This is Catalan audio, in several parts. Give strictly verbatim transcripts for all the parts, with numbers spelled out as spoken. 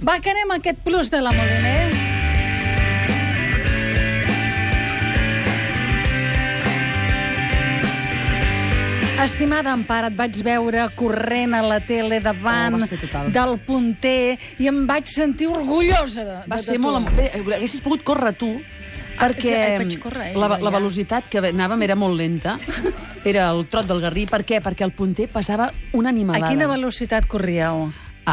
Va, que anem a aquest plus de la Moliner. Estimada Empar, et vaig veure corrent a la tele davant oh, del punter i em vaig sentir orgullosa de, va de, ser de molt... Bé, haguessis pogut córrer tu, perquè ah, vaig córrer, eh, la, ja. la velocitat que anàvem era molt lenta. Era el trot del Garrí. Per què? Perquè el punter passava una animalada. A quina velocitat corríeu?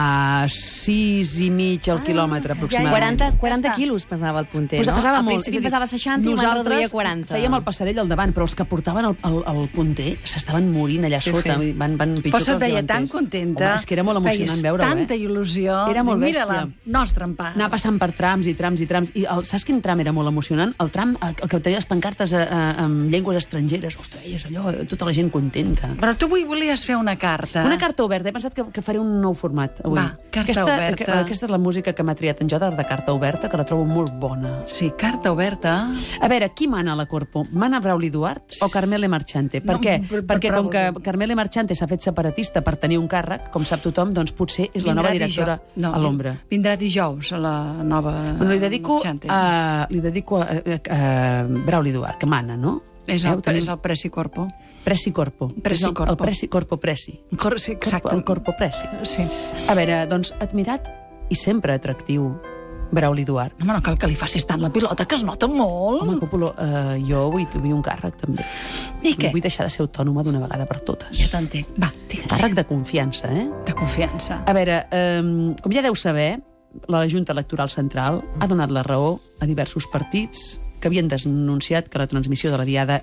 A sis i mig al quilòmetre, aproximadament. quaranta, quaranta quilos pesava el punter, pues no? pesava Al molt. principi pesava seixanta i van reduir a quaranta. Fèiem el passarell al davant, però els que portaven el, el, el punter s'estaven morint allà Sí, sota. sí. Van, van pitjor Però que se't els veia davanters. tan contenta. Home, és que era molt emocionant Feies veure-ho, eh? tanta il·lusió. Era molt Mira bèstia. la nostra Empar. Anar passant per trams i trams i trams. I el, saps quin tram era molt emocionant? El tram el que tenia les pancartes a, a, amb llengües estrangeres. Ostres, veies allò, tota la gent contenta. Però tu avui volies fer una carta. Una carta oberta. He pensat que, que faré un nou format avui. Va, carta aquesta, oberta. Que, aquesta és la música que m'ha triat en Jota de carta oberta, que la trobo molt bona. Sí, carta oberta. A veure, qui mana a la Corpo? Mana Brauli Duart o Carmele Marchante? Per No, què? per- per Perquè com que Brauli. Carmele Marchante s'ha fet separatista per tenir un càrrec, com sap tothom, doncs potser és la Vindrà nova directora dijous. No, a l'ombra. Vindrà dijous a la nova... Bueno, li dedico, Marchante. a, li dedico a, a, a Brauli Duart, que mana, no? És Eh, el, ho tenim? és el Preci Corpo. Preci Corpo. Preci És el, Corpo. El Preci Corpo Preci. Cor sí, exacte. El Corpo Preci. Sí. A veure, doncs, admirat i sempre atractiu Brauli Duart. Home, no cal que li facis tant la pilota, que es nota molt. Home, Còpolo, eh, jo vull, vull un càrrec, també. I què? Vull deixar de ser autònoma d'una vegada per totes. Ja t'entenc. Va, digues. Càrrec de confiança, eh? De confiança. A veure, eh, com ja deu saber, la Junta Electoral Central ha donat la raó a diversos partits que havien denunciat que la transmissió de la Diada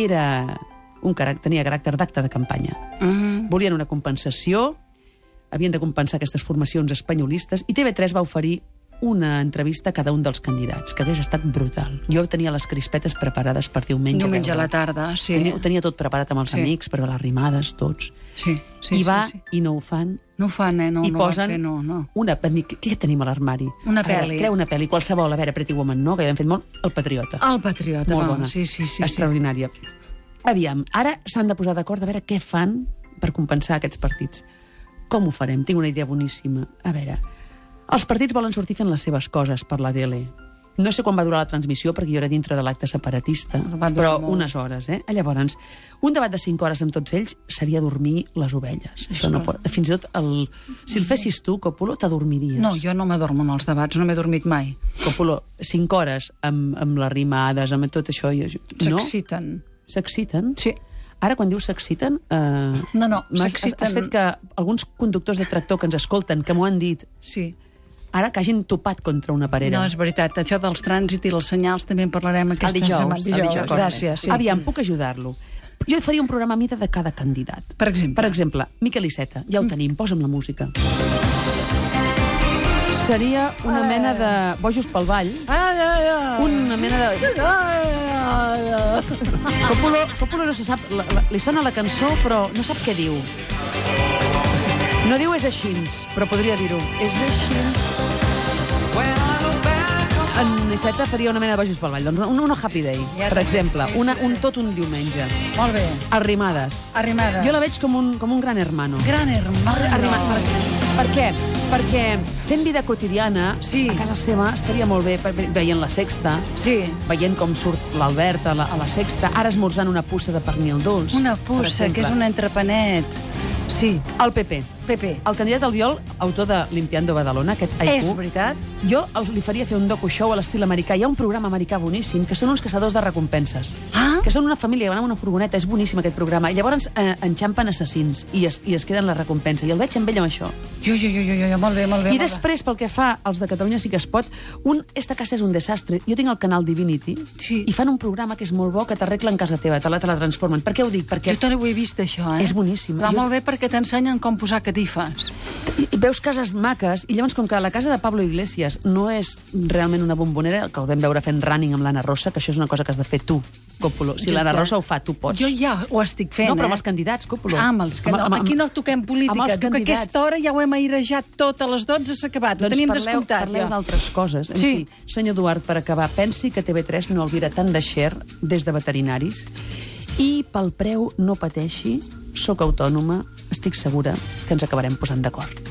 era un caràcter, tenia caràcter d'acte de campanya. Mm. Volien una compensació, havien de compensar aquestes formacions espanyolistes, i T V tres va oferir una entrevista a cada un dels candidats, que hagués estat brutal. Jo tenia les crispetes preparades per diumenge. Diumenge a veure. la tarda, sí. Tenia, ho tenia tot preparat amb els Sí. amics, per les rimades, tots. Sí, sí, I va, sí, sí. i no ho fan. No ho fan, eh? No, I no posen ho van fer, no, no. una... van dir, Què tenim a l'armari? Una A veure, pel·li. Creu una pel·li, qualsevol. A veure, Pretty Woman, no? Que ja hem fet molt. El Patriota. El Patriota, Molt va. bona. Sí, sí, sí. sí. Extraordinària. Aviam, ara s'han de posar d'acord a veure què fan per compensar aquests partits. Com ho farem? Tinc una idea boníssima. A veure, els partits volen sortir fent les seves coses per la tele. No sé quan va durar la transmissió, perquè jo era dintre de l'acte separatista, Va durar però molt. unes hores, eh? Llavors, un debat de cinc hores amb tots ells seria dormir les ovelles. Això no pot... Fins i tot, el... si el fessis tu, Còpolo, t'adormiries. No, jo no m'adormo en els debats, no m'he dormit mai. Còpolo, cinc hores amb, amb les rimades, amb tot això... Jo... No? S'exciten. S'exciten? Sí. Ara, quan dius s'exciten... Eh, No, no, m'has- has, s'exciten. has fet que alguns conductors de tractor que ens escolten, que m'ho han dit, Sí. ara que hagin topat contra una parera. No, és veritat. Això dels trànsit i els senyals també en parlarem aquesta dijous, setmana. el Dijous, dijous. gràcies. Sí. Aviam, puc ajudar-lo. Jo faria un programa a mida de cada candidat. Per exemple? Per exemple, Miquel Iceta, ja ho tenim, posa'm la música. Seria una mena de bojos pel ball, Ai, ai, ai. una mena de... Ai, ai, ai. Còpolo, Còpolo no se sap, la, la, li sona la cançó, però no sap què diu. No diu és així, però podria dir-ho. És així. En Iceta faria una mena de bojos pel ball. Doncs un, un Happy Day, Ja per sé, exemple. sí, sí, Una, sí. un tot un diumenge. Molt bé. Arrimades. Arrimades. Jo la veig com un, com un gran hermano. Gran hermano. Arrima, per, per què? Perquè fent vida quotidiana, Sí. a casa seva estaria molt bé, per- veient la Sexta, Sí. veient com surt l'Albert a, la, a la Sexta, ara esmorzant una puça de pernil dolç. Una per puça, exemple. que és un entrepanet. Sí. El P P. P P. El candidat Albiol, autor de Limpiando Badalona, aquest haiku, És veritat? jo el- li faria fer un docu-show a l'estil americà. Hi ha un programa americà boníssim, que són uns caçadors de recompenses. Ah. Que són una família que van amb una furgoneta, és boníssim aquest programa. I llavors eh, enxampen assassins i es, i es queden la recompensa. I el veig amb ell amb això. Jo, jo, jo, jo, jo, molt bé, molt bé. I molt bé. després, pel que fa als de Catalunya sí que es pot, un Esta casa és un desastre. Jo tinc el canal Divinity Sí. i fan un programa que és molt bo, que t'arreglen casa teva, te la, te la transformen. Per què ho dic? Perquè Jo també ho he vist, això, eh? És boníssim. Va Jo- molt bé perquè t'ensenyen com posar catifes. i, i veus cases maques, i llavors com que la casa de Pablo Iglesias no és realment una bombonera, que el vam veure fent running amb l'Anna Rosa, que això és una cosa que has de fer tu, Còpolo. Si l'Anna Rosa ho fa, tu pots. Jo ja ho estic fent, No, però amb eh? els candidats, Còpolo. Ah, amb els que no. Aquí no toquem política. amb els Tu, que a candidats. aquesta hora ja ho hem airejat tot. A les dotze s'ha acabat. Ho Doncs tenim parleu, descomptat, parleu ja. d'altres coses. En Sí. fi, senyor Duart, per acabar, pensi que T V tres no albira tant de share des de veterinaris i pel preu no pateixi, sóc autònoma, estic segura que ens acabarem posant d'acord.